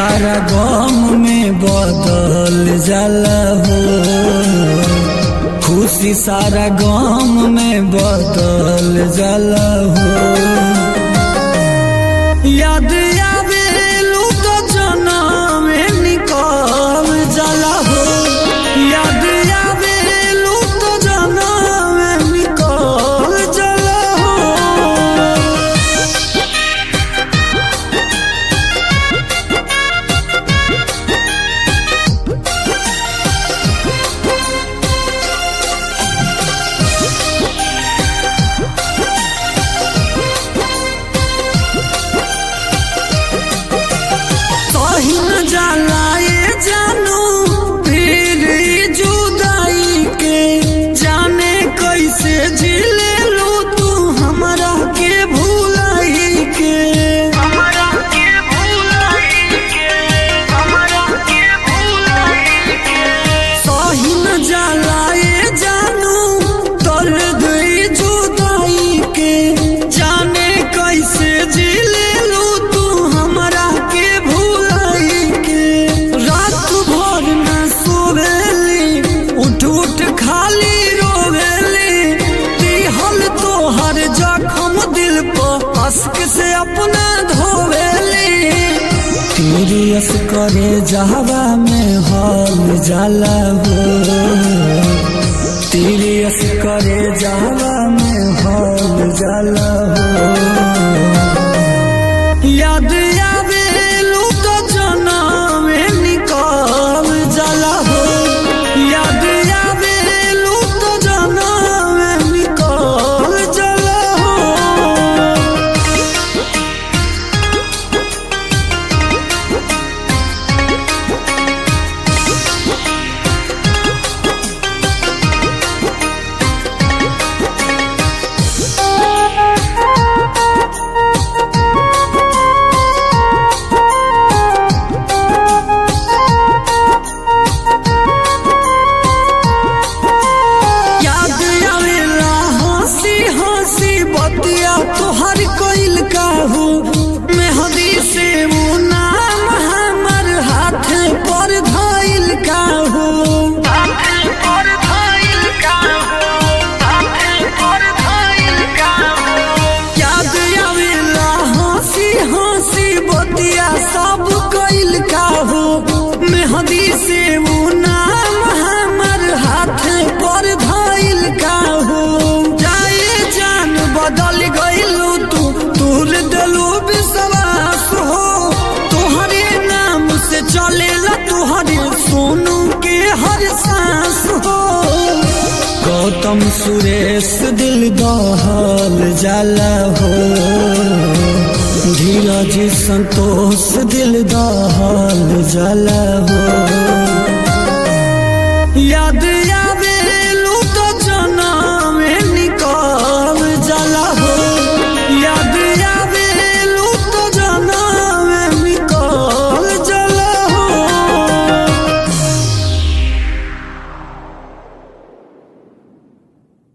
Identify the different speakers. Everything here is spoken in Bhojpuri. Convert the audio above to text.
Speaker 1: सारा गम में बदल जाला हो, खुशी सारा गम में बदल जाला हो। याद आवेलू तो जनम में निकल जाला हो, याद आवेलू तो जनम में निकल जाला हो। न जाला ये जानू फिर जुदाई के, जाने कैसे झेले लू तू हमरा के भुलाई के, हमरा के भुलाई के, हमरा के भुलाई के। सही न जाला ये जानू दर्द जुदाई के, जाने कैसे झेले लू तू हमरा के खाली रोवेली, दिहल तोहर जखम दिल पर अश्क से अपना धोवेली। तेरी अस करे जहवा में हाल जाला हो, तेरी अस करे जहवा में हाल जाला हो। याद आवेलू तो जनम में निकल जाला हो, याद तोहर कोइल काहू मेहदी से वो नाम हमर हाथ पर धइल काहू, हाथ पर धइल काहू, हाथ पर धइल काहू। याद आवेला हंसी हंसी बतिया सब कोइल काहू, मेहदी से वो नाम हमर हाथ पर धइल काहू। जाए जान बदल गइलू तू, तूर दिलू विश्वास हो, तोहरे नाम से चलेला तोहरे सोनू के हर सांस हो। गौतम सुरेश दिल दहल जाला हो, धीरज संतोष दिल दहल जाला हो। याद